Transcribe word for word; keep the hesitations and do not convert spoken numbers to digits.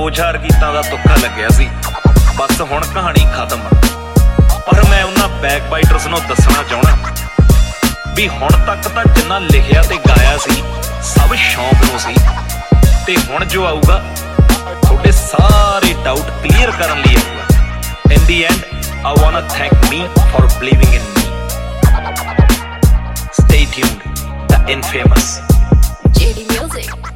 दो चार गीतां दा तुक्का लग्या सी, बस हुण कहानी खत्म। पर मैं उन्हां बैकबाइटर्स नूं दसना चाहुणा भी हुण तक तां जिन्ना लिखिया ते गाया सी सब शौक नूं सी, ते हुण जो आऊगा तुहाडे सारे डाउट क्लीयर करन लई आऊगा। In the end I wanna thank me for believing in me. Stay tuned, the infamous J D Music.